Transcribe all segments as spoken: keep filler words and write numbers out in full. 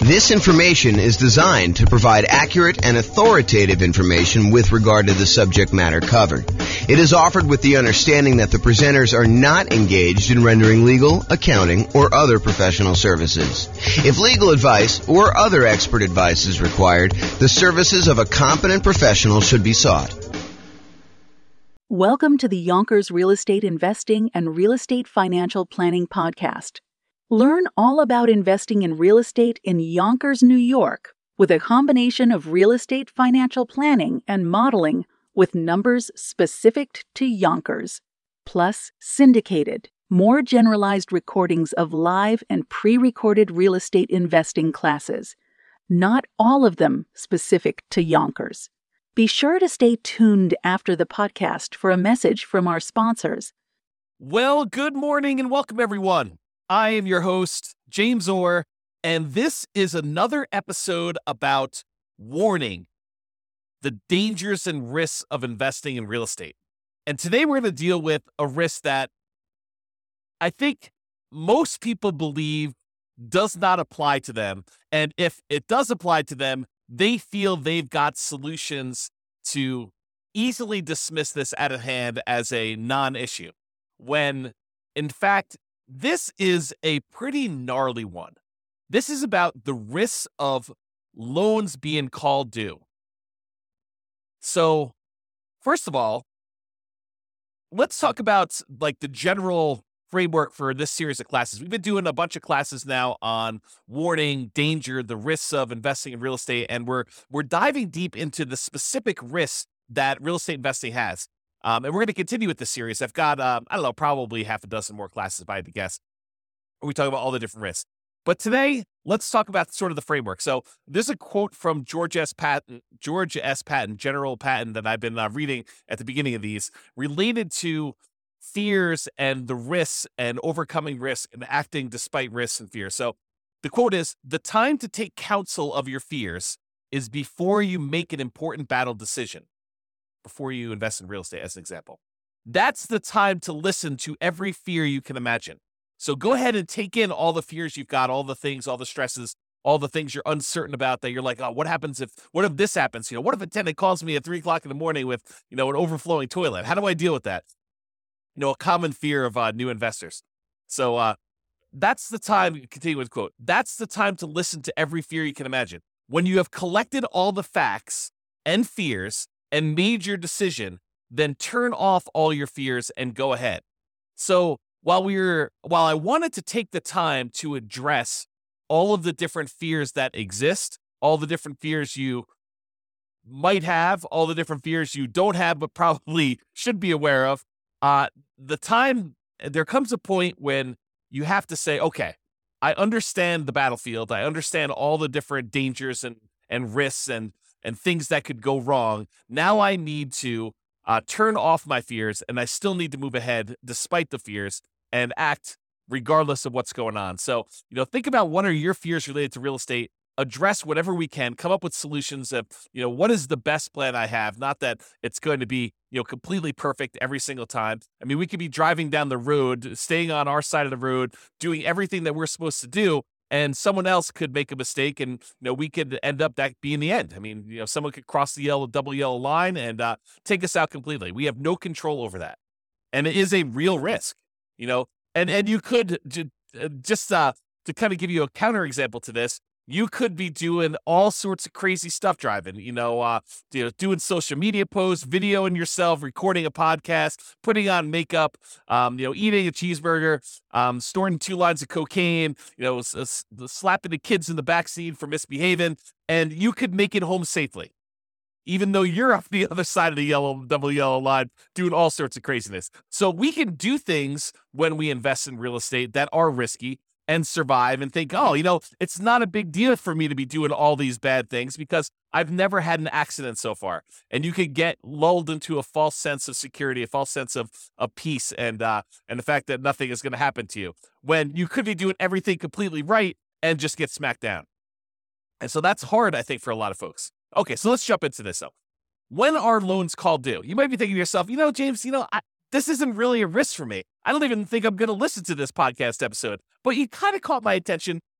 This information is designed to provide accurate and authoritative information with regard to the subject matter covered. It is offered with the understanding that the presenters are not engaged in rendering legal, accounting, or other professional services. If legal advice or other expert advice is required, the services of a competent professional should be sought. Welcome to the Yonkers Real Estate Investing and Real Estate Financial Planning Podcast. Learn all about investing in real estate in Yonkers, New York, with a combination of real estate financial planning and modeling with numbers specific to Yonkers, plus syndicated, more generalized recordings of live and pre-recorded real estate investing classes, not all of them specific to Yonkers. Be sure to stay tuned after the podcast for a message from our sponsors. Well, good morning and welcome, everyone. I am your host, James Orr, and this is another episode about warning the dangers and risks of investing in real estate. And today we're going to deal with a risk that I think most people believe does not apply to them. And if it does apply to them, they feel they've got solutions to easily dismiss this out of hand as a non-issue, when in fact, this is a pretty gnarly one. This is about the risks of loans being called due. So, first of all, let's talk about like the general framework for this series of classes. We've been doing a bunch of classes now on warning, danger, the risks of investing in real estate, and we're we're diving deep into the specific risks that real estate investing has. Um, and we're going to continue with this series. I've got, um, I don't know, probably half a dozen more classes, if I had to guess, where we talk about all the different risks. But today, let's talk about sort of the framework. So there's a quote from George S. Patton, George S. Patton, General Patton, that I've been uh, reading at the beginning of these, related to fears and the risks and overcoming risk and acting despite risks and fears. So the quote is, "The time to take counsel of your fears is before you make an important battle decision." Before you invest in real estate, as an example. That's the time to listen to every fear you can imagine. So go ahead and take in all the fears you've got, all the things, all the stresses, all the things you're uncertain about that you're like, oh, what happens if, what if this happens? You know, what if a tenant calls me at three o'clock in the morning with, you know, an overflowing toilet? How do I deal with that? You know, a common fear of uh, new investors. So uh, that's the time, continue with quote, that's the time to listen to every fear you can imagine. When you have collected all the facts and fears and made your decision, then turn off all your fears and go ahead. So while we were, while I wanted to take the time to address all of the different fears that exist, all the different fears you might have, all the different fears you don't have, but probably should be aware of, uh, the time, there comes a point when you have to say, okay, I understand the battlefield. I understand all the different dangers and, and risks and and things that could go wrong. Now I need to uh, turn off my fears, and I still need to move ahead despite the fears and act regardless of what's going on. So, you know, think about what are your fears related to real estate, address whatever we can, come up with solutions of, you know, what is the best plan I have? Not that it's going to be, you know, completely perfect every single time. I mean, we could be driving down the road, staying on our side of the road, doing everything that we're supposed to do, and someone else could make a mistake, and you know we could end up that being the end. I mean, you know, someone could cross the yellow, double yellow line and uh, take us out completely. We have no control over that, and it is a real risk. You know, and and you could j- just uh, to kind of give you a counterexample to this, you could be doing all sorts of crazy stuff driving. You know, uh, you know, doing social media posts, videoing yourself, recording a podcast, putting on makeup, um, you know, eating a cheeseburger, um, storing two lines of cocaine, you know, s- s- slapping the kids in the backseat for misbehaving, and you could make it home safely, even though you're off the other side of the yellow, double yellow line, doing all sorts of craziness. So we can do things when we invest in real estate that are risky and survive and think, oh, you know, it's not a big deal for me to be doing all these bad things because I've never had an accident so far. And you could get lulled into a false sense of security, a false sense of, of peace, and uh, and the fact that nothing is going to happen to you when you could be doing everything completely right and just get smacked down. And so that's hard, I think, for a lot of folks. Okay, so let's jump into this, though. When are loans called due? You might be thinking to yourself, you know, James, you know, I, this isn't really a risk for me. I don't even think I'm going to listen to this podcast episode. But you kind of caught my attention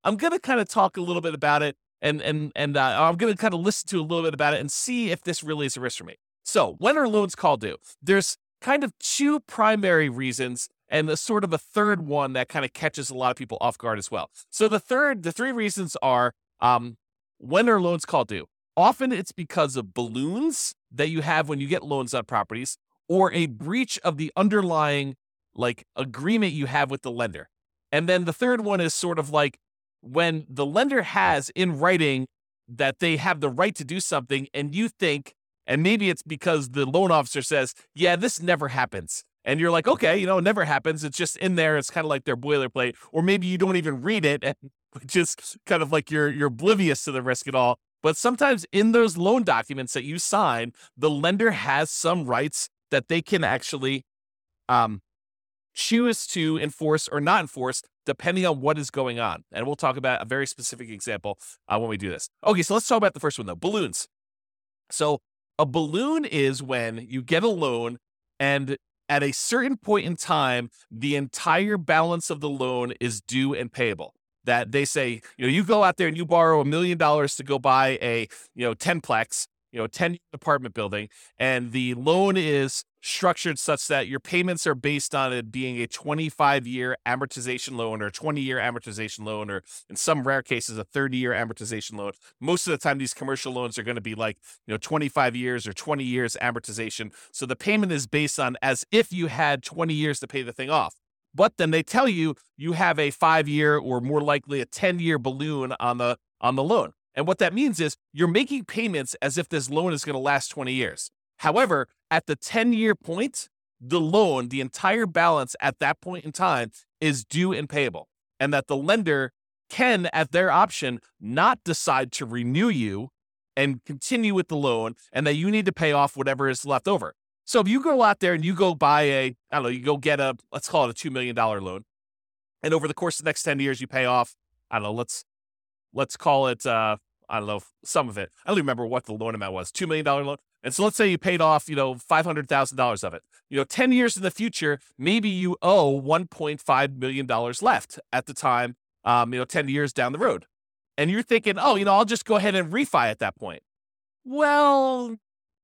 I'm going to kind of talk a little bit about it, and and and uh, I'm going to kind of listen to a little bit about it and see if this really is a risk for me. So when are loans called due? There's kind of two primary reasons and a sort of a third one that kind of catches a lot of people off guard as well. So the third, the three reasons are, um, when are loans called due? Often it's because of balloons that you have when you get loans on properties, or a breach of the underlying like agreement you have with the lender. And then the third one is sort of like when the lender has in writing that they have the right to do something, and you think, and maybe it's because the loan officer says, yeah, this never happens. And you're like, okay, you know, it never happens. It's just in there. It's kind of like their boilerplate. Or maybe you don't even read it, and just kind of like you're you're oblivious to the risk at all. But sometimes in those loan documents that you sign, the lender has some rights that they can actually um, choose to enforce or not enforce, depending on what is going on. And we'll talk about a very specific example uh, when we do this. Okay, so let's talk about the first one, though, balloons. So a balloon is when you get a loan and at a certain point in time, the entire balance of the loan is due and payable. That they say, you know, you go out there and you borrow a million dollars to go buy a, you know, ten-plex, you know, ten apartment building, and the loan is structured such that your payments are based on it being a twenty-five year amortization loan or twenty year amortization loan, or in some rare cases, a thirty year amortization loan. Most of the time, these commercial loans are going to be like, you know, twenty-five years or twenty years amortization. So the payment is based on as if you had twenty years to pay the thing off. But then they tell you you have a five year or more likely a ten year balloon on the on the loan. And what that means is you're making payments as if this loan is going to last twenty years. However, at the ten year point, the loan, the entire balance at that point in time is due and payable. And that the lender can, at their option, not decide to renew you and continue with the loan, and that you need to pay off whatever is left over. So if you go out there and you go buy a, I don't know, you go get a, let's call it a two million dollars loan. And over the course of the next ten years, you pay off, I don't know, let's, let's call it, uh, I don't know, some of it. I don't even remember what the loan amount was, two million dollars loan. And so let's say you paid off, you know, five hundred thousand dollars of it. You know, ten years in the future, maybe you owe one point five million dollars left at the time, um, you know, ten years down the road. And you're thinking, oh, you know, I'll just go ahead and refi at that point. Well,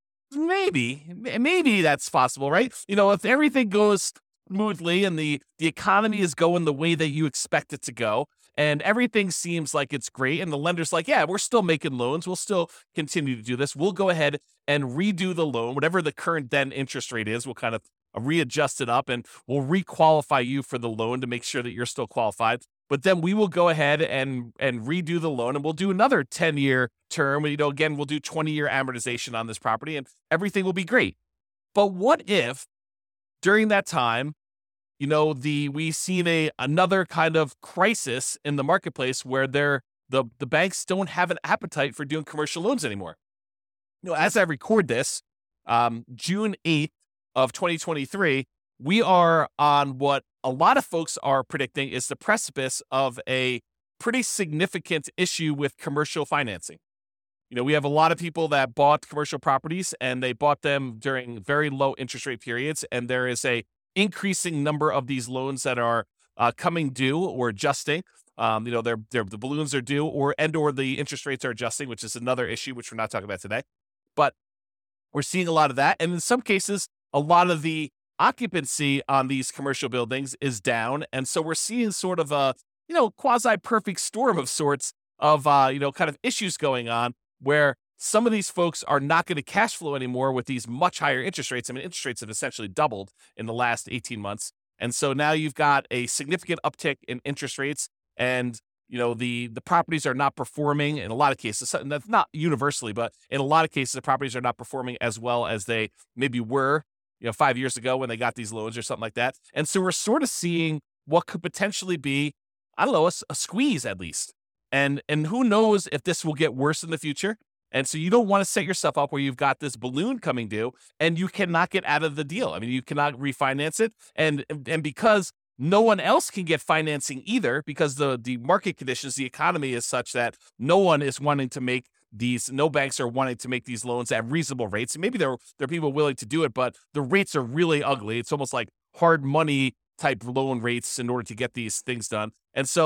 maybe, maybe that's possible, right? You know, if everything goes smoothly and the, the economy is going the way that you expect it to go, and everything seems like it's great, and the lender's like, yeah, we're still making loans. We'll still continue to do this. We'll go ahead and redo the loan, whatever the current then interest rate is. We'll kind of readjust it up, and we'll requalify you for the loan to make sure that you're still qualified. But then we will go ahead and and redo the loan, and we'll do another ten year term. You know, again, we'll do twenty year amortization on this property, and everything will be great. But what if during that time, you know, the we've seen a another kind of crisis in the marketplace where they're the the banks don't have an appetite for doing commercial loans anymore. You know, as I record this, um, June eighth of twenty twenty-three, we are on what a lot of folks are predicting is the precipice of a pretty significant issue with commercial financing. You know, we have a lot of people that bought commercial properties, and they bought them during very low interest rate periods, and there is a increasing number of these loans that are uh, coming due or adjusting. Um, you know, they're, they're, the balloons are due, or and or the interest rates are adjusting, which is another issue which we're not talking about today. But we're seeing a lot of that, and in some cases, a lot of the occupancy on these commercial buildings is down, and so we're seeing sort of a, you know, quasi-perfect storm of sorts of, uh, you know, kind of issues going on where some of these folks are not going to cash flow anymore with these much higher interest rates. I mean, interest rates have essentially doubled in the last eighteen months, and so now you've got a significant uptick in interest rates, and you know, the the properties are not performing in a lot of cases. That's not universally, but in a lot of cases, the properties are not performing as well as they maybe were, you know, five years ago when they got these loans or something like that. And so we're sort of seeing what could potentially be, I don't know, a, a squeeze at least. And and who knows if this will get worse in the future. And so you don't want to set yourself up where you've got this balloon coming due and you cannot get out of the deal. I mean, you cannot refinance it. And and because no one else can get financing either, because the, the market conditions, the economy is such that no one is wanting to make these, no banks are wanting to make these loans at reasonable rates. And maybe there, there are people willing to do it, but the rates are really ugly. It's almost like hard money type loan rates in order to get these things done. And so,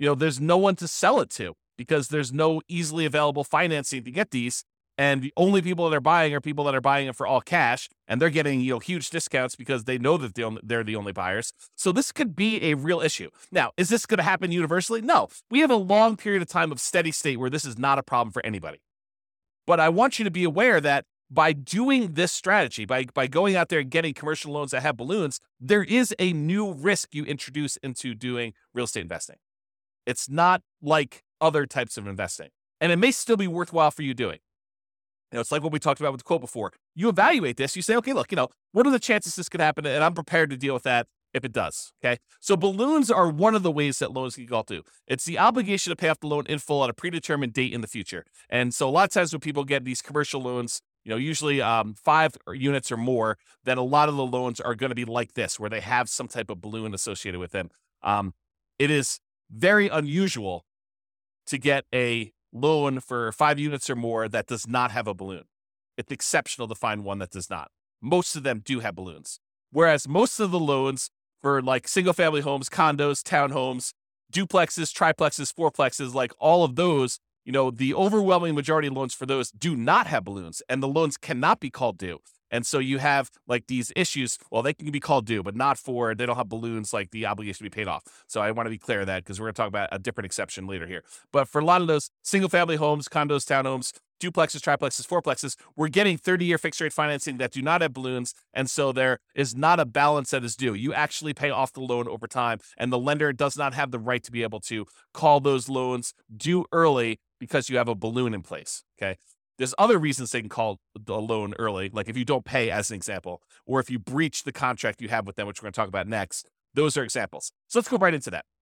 you know, there's no one to sell it to because there's no easily available financing to get these. And the only people that are buying are people that are buying it for all cash, and they're getting, you know, huge discounts because they know that they're the only buyers. So this could be a real issue. Now, is this going to happen universally? No. We have a long period of time of steady state where this is not a problem for anybody. But I want you to be aware that by doing this strategy, by, by going out there and getting commercial loans that have balloons, there is a new risk you introduce into doing real estate investing. It's not like other types of investing. And it may still be worthwhile for you doing. You know, it's like what we talked about with the quote before. You evaluate this. You say, okay, look, you know, what are the chances this could happen? And I'm prepared to deal with that if it does. Okay. So balloons are one of the ways that loans can go through. It's the obligation to pay off the loan in full at a predetermined date in the future. And so a lot of times when people get these commercial loans, you know, usually um, five units or more, then a lot of the loans are going to be like this, where they have some type of balloon associated with them. Um, it is very unusual to get a loan for five units or more that does not have a balloon. It's exceptional to find one that does not. Most of them do have balloons. Whereas most of the loans for like single family homes, condos, townhomes, duplexes, triplexes, fourplexes, like all of those, you know, the overwhelming majority of loans for those do not have balloons, and the loans cannot be called due. And so you have like these issues. Well, they can be called due, but not for, they don't have balloons like the obligation to be paid off. So I want to be clear of that because we're going to talk about a different exception later here. But for a lot of those single family homes, condos, townhomes, duplexes, triplexes, fourplexes, we're getting thirty year fixed rate financing that do not have balloons. And so there is not a balance that is due. You actually pay off the loan over time, and the lender does not have the right to be able to call those loans due early because you have a balloon in place. Okay. There's other reasons they can call the loan early, like if you don't pay, as an example, or if you breach the contract you have with them, which we're going to talk about next. Those are examples. So let's go right into that.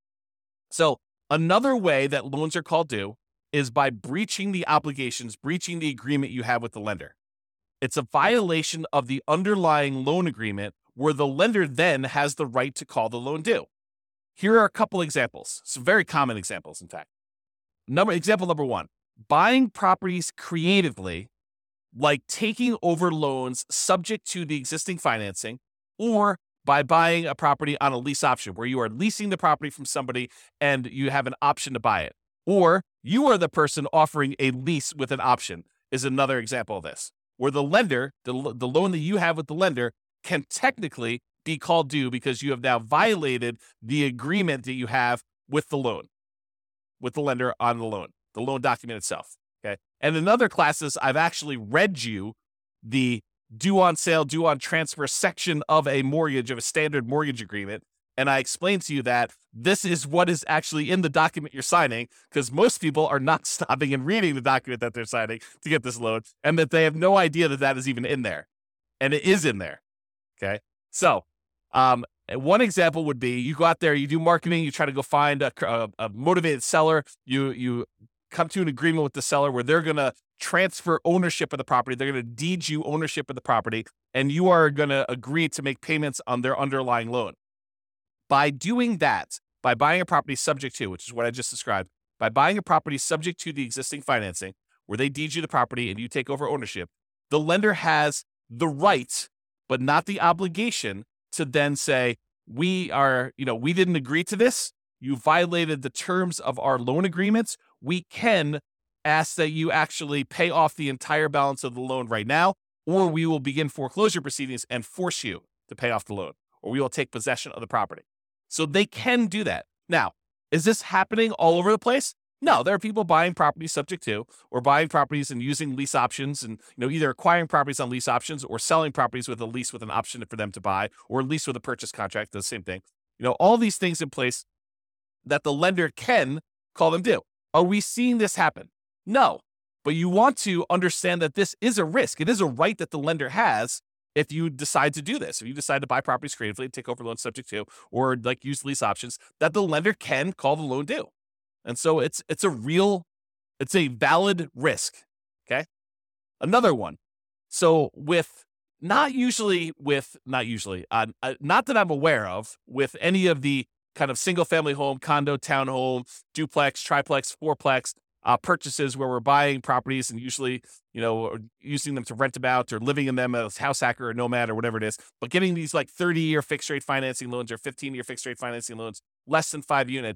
So another way that loans are called due is by breaching the obligations, breaching the agreement you have with the lender. It's a violation of the underlying loan agreement where the lender then has the right to call the loan due. Here are a couple examples, some very common examples, in fact. Number example number one. Buying properties creatively, like taking over loans subject to the existing financing, or by buying a property on a lease option where you are leasing the property from somebody and you have an option to buy it. Or you are the person offering a lease with an option is another example of this, where the lender, the, the loan that you have with the lender can technically be called due because you have now violated the agreement that you have with the loan, with the lender on the loan. The loan document itself, okay? And in other classes, I've actually read you the due on sale, due on transfer section of a mortgage, of a standard mortgage agreement, and I explained to you that this is what is actually in the document you're signing, because most people are not stopping and reading the document that they're signing to get this loan, and that they have no idea that that is even in there, and it is in there, okay? So, um, one example would be you go out there, you do marketing, you try to go find a, a, a motivated seller, you you come to an agreement with the seller where they're going to transfer ownership of the property. They're going to deed you ownership of the property, and you are going to agree to make payments on their underlying loan. By doing that, by buying a property subject to, which is what I just described, by buying a property subject to the existing financing, where they deed you the property and you take over ownership, the lender has the right, but not the obligation, to then say, we are, you know, we didn't agree to this. You violated the terms of our loan agreements. We can ask that you actually pay off the entire balance of the loan right now, or we will begin foreclosure proceedings and force you to pay off the loan, or we will take possession of the property. So they can do that. Now, is this happening all over the place? No, there are people buying properties subject to, or buying properties and using lease options, and you know, either acquiring properties on lease options or selling properties with a lease with an option for them to buy, or a lease with a purchase contract, the same thing. You know, all these things in place that the lender can call them due. Are we seeing this happen? No, but you want to understand that this is a risk. It is a right that the lender has if you decide to do this. If you decide to buy properties creatively, take over loans subject to, or like use lease options, that the lender can call the loan due. And so it's it's a real, it's a valid risk, okay? Another one. So with, not usually with, not usually, uh, uh, not that I'm aware of, with any of the kind of single family home, condo, townhome, duplex, triplex, fourplex uh, purchases where we're buying properties and usually, you know, using them to rent them out or living in them as house hacker or nomad or whatever it is, but getting these like thirty year fixed rate financing loans or fifteen year fixed rate financing loans, less than five units,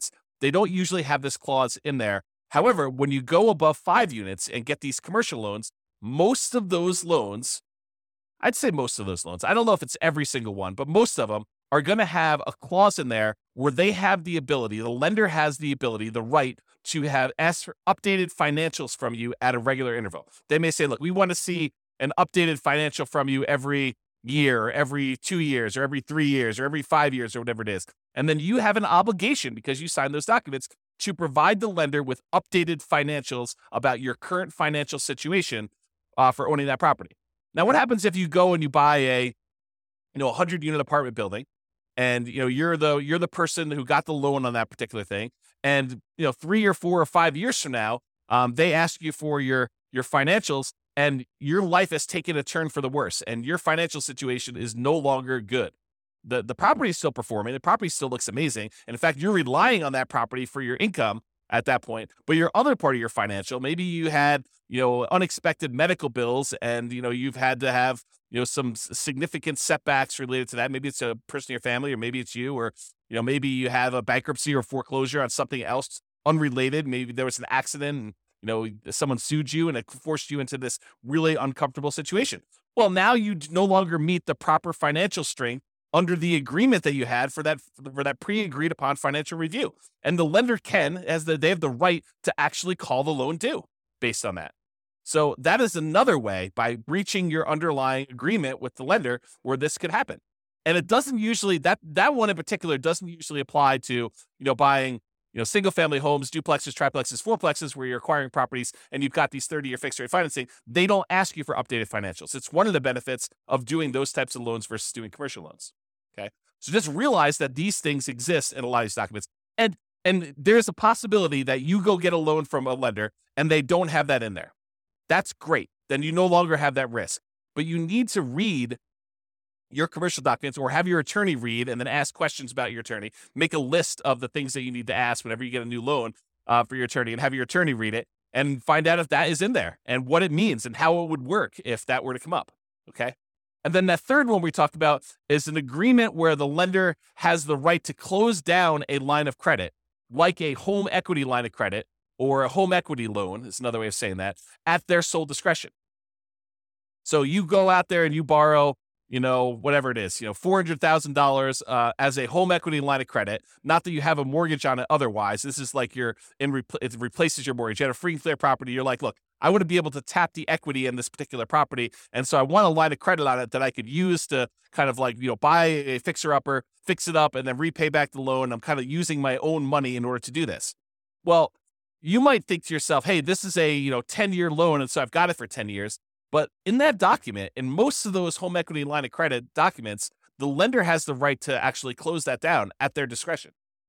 They don't usually have this clause in there. However, when you go above five units and get these commercial loans, most of those loans, I'd say most of those loans, I don't know if it's every single one, but most of them are going to have a clause in there where they have the ability, the lender has the ability, the right to have ask for updated financials from you at a regular interval. They may say, look, we want to see an updated financial from you every year, or every two years, or every three years, or every five years, or whatever it is. And then you have an obligation, because you signed those documents, to provide the lender with updated financials about your current financial situation uh, for owning that property. Now, what happens if you go and you buy a, you know, a hundred unit apartment building, and you know you're the you're the person who got the loan on that particular thing, and you know three or four or five years from now, um, they ask you for your your financials, and your life has taken a turn for the worse, and your financial situation is no longer good. The the property is still performing, the property still looks amazing, and in fact, you're relying on that property for your income at that point. But your other part of your financial, maybe you had, you know, unexpected medical bills, and, you know, you've had to have, you know, some significant setbacks related to that. Maybe it's a person in your family, or maybe it's you, or, you know, maybe you have a bankruptcy or foreclosure on something else unrelated. Maybe there was an accident and, you know, someone sued you and it forced you into this really uncomfortable situation. Well, now you no longer meet the proper financial strength under the agreement that you had for that for that pre-agreed upon financial review. And the lender can, as the, they have the right to actually call the loan due based on that. So that is another way, by breaching your underlying agreement with the lender, where this could happen. And it doesn't usually, that that one in particular doesn't usually apply to, you know, buying, you know, single family homes, duplexes, triplexes, fourplexes, where you're acquiring properties and you've got these thirty year fixed rate financing. They don't ask you for updated financials. It's one of the benefits of doing those types of loans versus doing commercial loans. Okay. So just realize that these things exist in a lot of these documents. And, and there's a possibility that you go get a loan from a lender and they don't have that in there. That's great. Then you no longer have that risk. But you need to read your commercial documents, or have your attorney read and then ask questions about your attorney. Make a list of the things that you need to ask whenever you get a new loan uh, for your attorney, and have your attorney read it and find out if that is in there and what it means and how it would work if that were to come up. Okay. And then that third one we talked about is an agreement where the lender has the right to close down a line of credit, like a home equity line of credit or a home equity loan, is another way of saying that, at their sole discretion. So you go out there and you borrow, you know, whatever it is, you know, four hundred thousand dollars uh, as a home equity line of credit. Not that you have a mortgage on it otherwise. This is like you're in, repl- it replaces your mortgage. You had a free and clear property. You're like, look, I want to be able to tap the equity in this particular property. And so I want a line of credit on it that I could use to kind of like, you know, buy a fixer-upper, fix it up, and then repay back the loan. I'm kind of using my own money in order to do this. Well, you might think to yourself, hey, this is a, you know, ten year loan, and so I've got it for ten years. But in that document, in most of those home equity line of credit documents, the lender has the right to actually close that down at their discretion.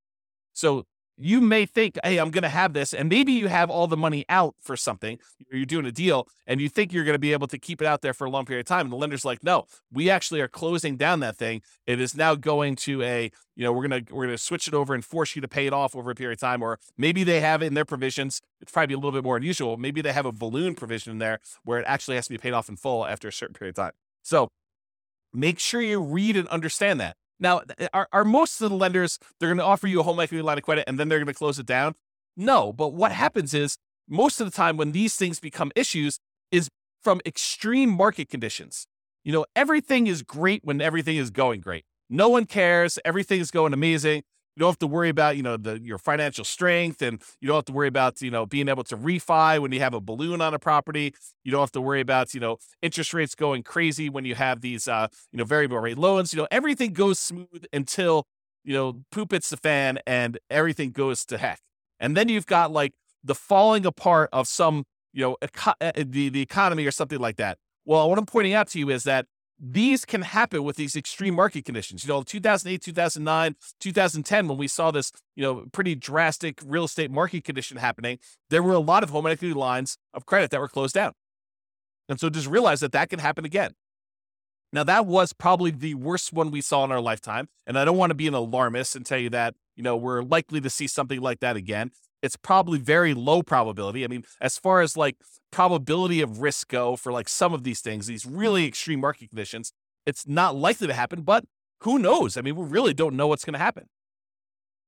So you may think, hey, I'm going to have this, and maybe you have all the money out for something, or you're doing a deal, and you think you're going to be able to keep it out there for a long period of time. And the lender's like, no, we actually are closing down that thing. It is now going to a, you know, we're going to, we're going to switch it over and force you to pay it off over a period of time. Or maybe they have it in their provisions. It's probably a little bit more unusual. Maybe they have a balloon provision in there where it actually has to be paid off in full after a certain period of time. So make sure you read and understand that. Now, are, are most of the lenders, they're going to offer you a home equity line of credit and then they're going to close it down? No, but what happens is most of the time when these things become issues is from extreme market conditions. You know, everything is great when everything is going great. No one cares. Everything is going amazing. You don't have to worry about, you know, the, your financial strength, and you don't have to worry about, you know, being able to refi when you have a balloon on a property. You don't have to worry about, you know, interest rates going crazy when you have these, uh, you know, variable rate loans. You know, everything goes smooth until, you know, poop hits the fan and everything goes to heck. And then you've got like the falling apart of some, you know, eco- the, the economy or something like that. Well, what I'm pointing out to you is that these can happen with these extreme market conditions. You know, two thousand eight, two thousand nine, two thousand ten, when we saw this, you know, pretty drastic real estate market condition happening, there were a lot of home equity lines of credit that were closed down. And so just realize that that can happen again. Now, that was probably the worst one we saw in our lifetime. And I don't want to be an alarmist and tell you that, you know, we're likely to see something like that again. It's probably very low probability. I mean, as far as like probability of risk go for like some of these things, these really extreme market conditions, it's not likely to happen, but who knows? I mean, we really don't know what's going to happen.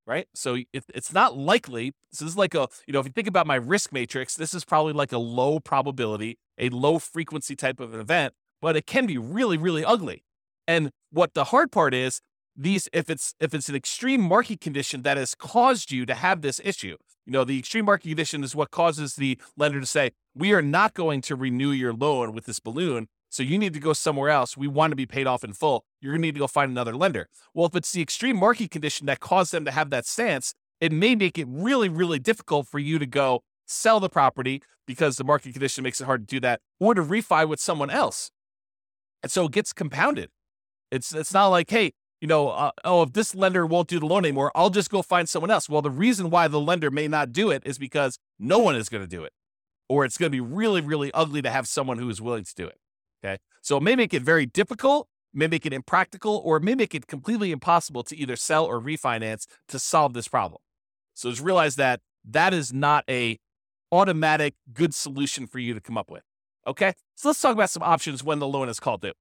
right? So it, it's not likely. This is like a, you know, if you think about my risk matrix, this is probably like a low probability, a low frequency type of an event, but it can be really, really ugly. And what the hard part is, these, if it's if it's an extreme market condition that has caused you to have this issue, you know, the extreme market condition is what causes the lender to say, we are not going to renew your loan with this balloon, so you need to go somewhere else. We want to be paid off in full. You're going to need to go find another lender. Well, if it's the extreme market condition that caused them to have that stance, it may make it really, really difficult for you to go sell the property because the market condition makes it hard to do that, or to refi with someone else. And so it gets compounded. It's it's not like, hey, you know, uh, oh, if this lender won't do the loan anymore, I'll just go find someone else. Well, the reason why the lender may not do it is because no one is going to do it, or it's going to be really, really ugly to have someone who is willing to do it. Okay. So it may make it very difficult, may make it impractical, or it may make it completely impossible to either sell or refinance to solve this problem. So just realize that that is not a automatic good solution for you to come up with. Okay. So let's talk about some options when the loan is called due.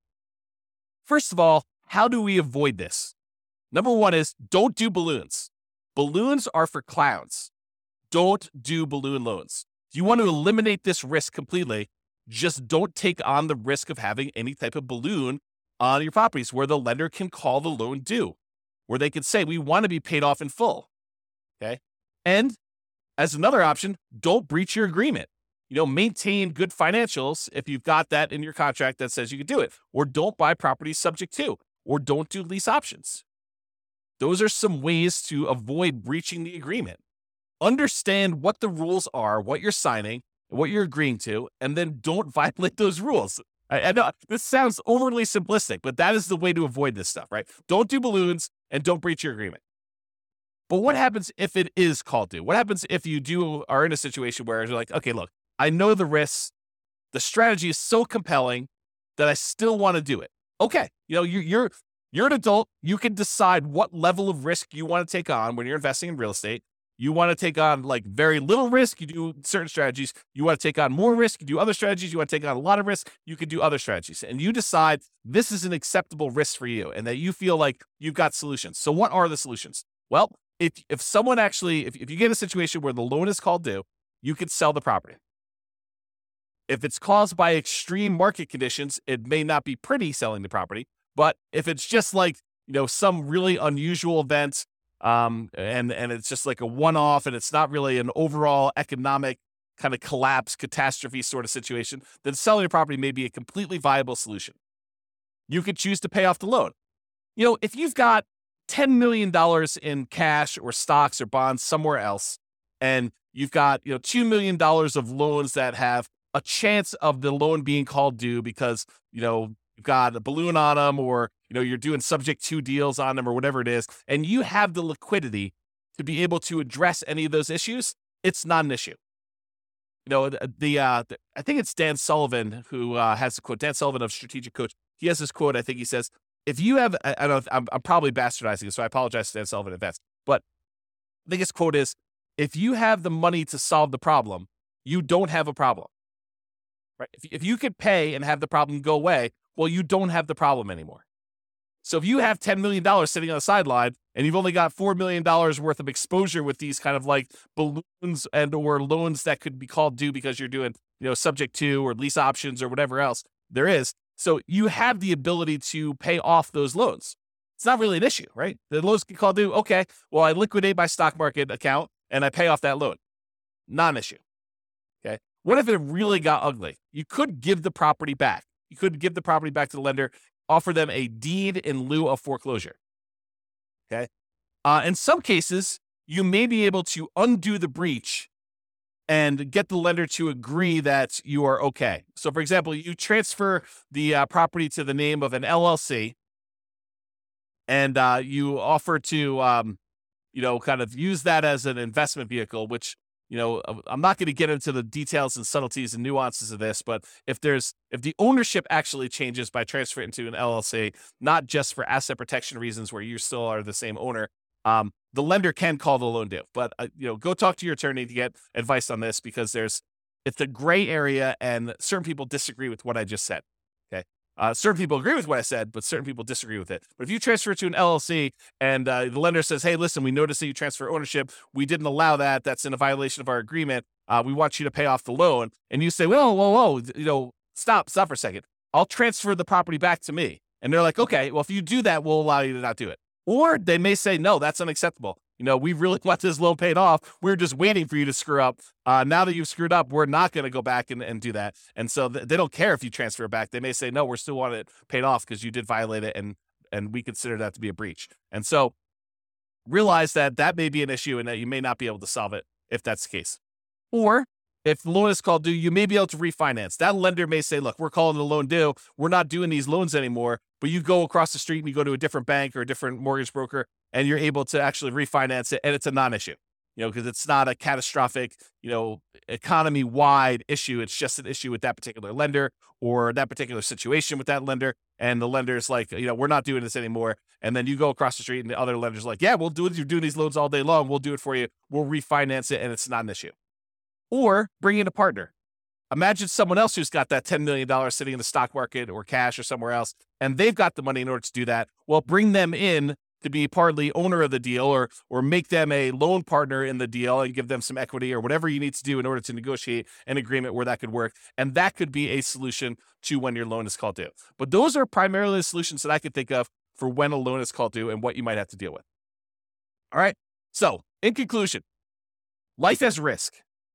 First of all, how do we avoid this? Number one is don't do balloons. Balloons are for clowns. Don't do balloon loans. If you want to eliminate this risk completely, just don't take on the risk of having any type of balloon on your properties where the lender can call the loan due, where they can say, we want to be paid off in full. Okay. And as another option, don't breach your agreement. You know, maintain good financials if you've got that in your contract that says you can do it, or don't buy properties subject to, or don't do lease options. Those are some ways to avoid breaching the agreement. Understand what the rules are, what you're signing, what you're agreeing to, and then don't violate those rules. I, I know this sounds overly simplistic, but that is the way to avoid this stuff, right? Don't do balloons and don't breach your agreement. But what happens if it is called due? What happens if you do are in a situation where you're like, okay, look, I know the risks. The strategy is so compelling that I still want to do it. Okay, you know, you're you're you're an adult. You can decide what level of risk you want to take on when you're investing in real estate. You want to take on like very little risk, you do certain strategies. You want to take on more risk, you do other strategies. You want to take on a lot of risk, you can do other strategies. And you decide this is an acceptable risk for you and that you feel like you've got solutions. So what are the solutions? Well, if if someone actually, if, if you get a situation where the loan is called due, you could sell the property. If it's caused by extreme market conditions, it may not be pretty selling the property. But if it's just like, you know, some really unusual event, Um, and, and it's just like a one-off and it's not really an overall economic kind of collapse, catastrophe sort of situation, then selling your property may be a completely viable solution. You could choose to pay off the loan. You know, if you've got ten million dollars in cash or stocks or bonds somewhere else, and you've got, you know, two million dollars of loans that have a chance of the loan being called due because, you know, you've got a balloon on them, or, you know, you're doing subject to deals on them or whatever it is, and you have the liquidity to be able to address any of those issues, it's not an issue. You know, the, the, uh, the I think it's Dan Sullivan who uh, has the quote, Dan Sullivan of Strategic Coach. He has this quote, I think he says, if you have, I, I don't know, I'm, I'm probably bastardizing it, so I apologize to Dan Sullivan in advance, but I think his quote is, if you have the money to solve the problem, you don't have a problem. Right? If, if you could pay and have the problem go away, well, you don't have the problem anymore. So if you have ten million dollars sitting on the sideline and you've only got four million dollars worth of exposure with these kind of like balloons and or loans that could be called due because you're doing, you know, subject to or lease options or whatever else there is. So you have the ability to pay off those loans. It's not really an issue, right? The loans get called due. Okay, well, I liquidate my stock market account and I pay off that loan. Not an issue. Okay. What if it really got ugly? You could give the property back. You could give the property back to the lender, offer them a deed in lieu of foreclosure. Okay. Uh, in some cases, you may be able to undo the breach and get the lender to agree that you are okay. So, for example, you transfer the uh, property to the name of an L L C, and uh, you offer to, um, you know, kind of use that as an investment vehicle, which, you know, I'm not going to get into the details and subtleties and nuances of this, but if there's, if the ownership actually changes by transferring to an L L C, not just for asset protection reasons where you still are the same owner, um, the lender can call the loan due. But, uh, you know, go talk to your attorney to get advice on this because there's, it's a gray area and certain people disagree with what I just said. Okay. Uh, certain people agree with what I said, but certain people disagree with it. But if you transfer it to an L L C and uh, the lender says, hey, listen, we noticed that you transfer ownership. We didn't allow that. That's in a violation of our agreement. Uh, we want you to pay off the loan. And you say, whoa, whoa, whoa, you know, stop, stop for a second. I'll transfer the property back to me. And they're like, okay, well, if you do that, we'll allow you to not do it. Or they may say, no, that's unacceptable. You know, we really want this loan paid off. We're just waiting for you to screw up. Uh, now that you've screwed up, we're not going to go back and, and do that. And so th- they don't care if you transfer it back. They may say, no, we're still wanting it paid off because you did violate it, and and we consider that to be a breach. And so realize that that may be an issue and that you may not be able to solve it if that's the case. Or if the loan is called due, you may be able to refinance. That lender may say, look, we're calling the loan due. We're not doing these loans anymore. But you go across the street and you go to a different bank or a different mortgage broker, and you're able to actually refinance it, and it's a non-issue, you know, because it's not a catastrophic, you know, economy-wide issue. It's just an issue with that particular lender or that particular situation with that lender, and the lender's like, you know, we're not doing this anymore. And then you go across the street, and the other lender's like, yeah, we'll do it. You're doing these loans all day long. We'll do it for you. We'll refinance it, and it's not an issue. Or bring in a partner. Imagine someone else who's got that ten million dollars sitting in the stock market or cash or somewhere else, and they've got the money in order to do that. Well, bring them in to be partly owner of the deal, or or make them a loan partner in the deal and give them some equity or whatever you need to do in order to negotiate an agreement where that could work. And that could be a solution to when your loan is called due. But those are primarily the solutions that I could think of for when a loan is called due and what you might have to deal with. All right. So in conclusion, life has risk.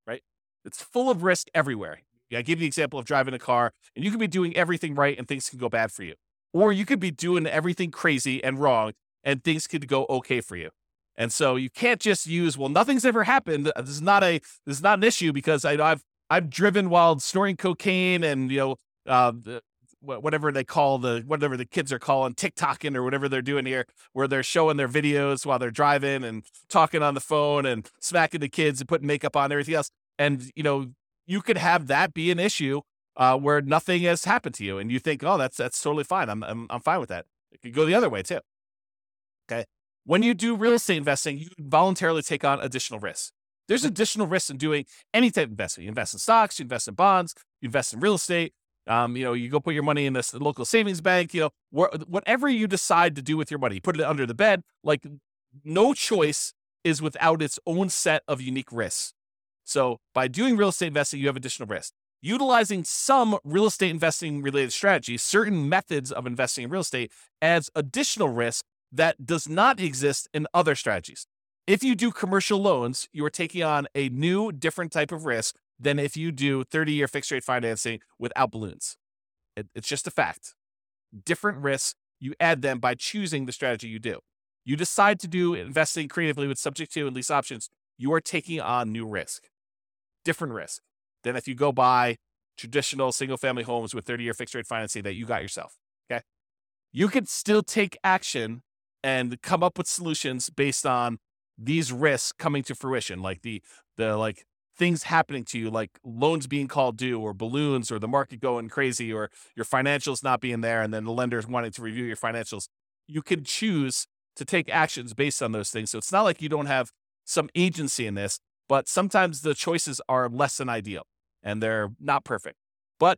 It's full of risk everywhere. I give you the example of driving a car, and you could be doing everything right and things can go bad for you. Or you could be doing everything crazy and wrong and things could go okay for you. And so you can't just use, well, nothing's ever happened. This is not a this is not an issue because I, I've I've driven while snorting cocaine and, you know, uh, the, whatever they call the whatever the kids are calling TikToking or whatever they're doing here, where they're showing their videos while they're driving and talking on the phone and smacking the kids and putting makeup on and everything else. And, you know, you could have that be an issue uh, where nothing has happened to you. And you think, oh, that's that's totally fine. I'm, I'm I'm fine with that. It could go the other way, too. Okay. When you do real estate investing, you voluntarily take on additional risks. There's additional risks in doing any type of investment. You invest in stocks, you invest in bonds, you invest in real estate. Um, you know, you go put your money in this local savings bank, you know, wh- whatever you decide to do with your money, you put it under the bed. Like, no choice is without its own set of unique risks. So by doing real estate investing, you have additional risk. Utilizing some real estate investing related strategies, certain methods of investing in real estate adds additional risk that does not exist in other strategies. If you do commercial loans, you are taking on a new, different type of risk than if you do thirty-year fixed rate financing without balloons. It, it's just a fact. Different risks, you add them by choosing the strategy you do. You decide to do investing creatively with subject to and lease options, you are taking on new risk. Different risk than if you go buy traditional single-family homes with thirty-year fixed-rate financing that you got yourself, okay? You can still take action and come up with solutions based on these risks coming to fruition, like the the like things happening to you, like loans being called due or balloons or the market going crazy or your financials not being there and then the lenders wanting to review your financials. You can choose to take actions based on those things. So it's not like you don't have some agency in this, but sometimes the choices are less than ideal and they're not perfect. But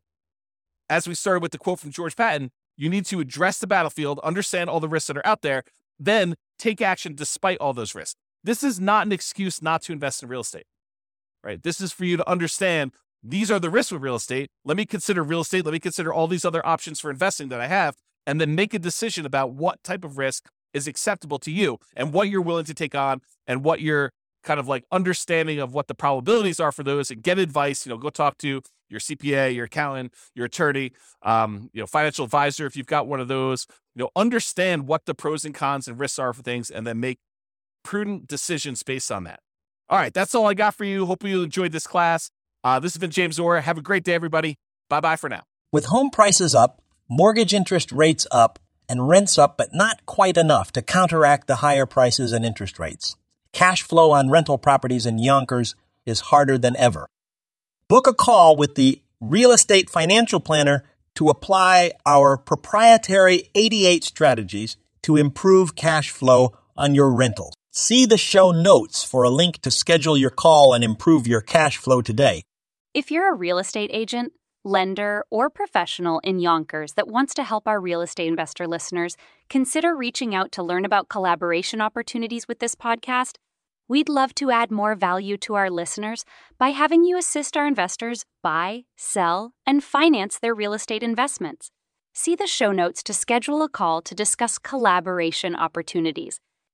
as we started with the quote from George Patton, you need to address the battlefield, understand all the risks that are out there, then take action despite all those risks. This is not an excuse not to invest in real estate, right? This is for you to understand these are the risks with real estate. Let me consider real estate. Let me consider all these other options for investing that I have, and then make a decision about what type of risk is acceptable to you and what you're willing to take on and what your kind of like understanding of what the probabilities are for those, and get advice. You know, go talk to your C P A, your accountant, your attorney, um, you know, financial advisor if you've got one of those. You know, understand what the pros and cons and risks are for things, and then make prudent decisions based on that. All right, that's all I got for you. Hope you enjoyed this class. Uh, this has been James Orr. Have a great day, everybody. Bye-bye for now. With home prices up, mortgage interest rates up, and rents up, but not quite enough to counteract the higher prices and interest rates, cash flow on rental properties in Yonkers is harder than ever. Book a call with the Real Estate Financial Planner to apply our proprietary eighty-eight strategies to improve cash flow on your rentals. See the show notes for a link to schedule your call and improve your cash flow today. If you're a real estate agent, lender, or professional in Yonkers that wants to help our real estate investor listeners, consider reaching out to learn about collaboration opportunities with this podcast. We'd love to add more value to our listeners by having you assist our investors buy, sell, and finance their real estate investments. See the show notes to schedule a call to discuss collaboration opportunities.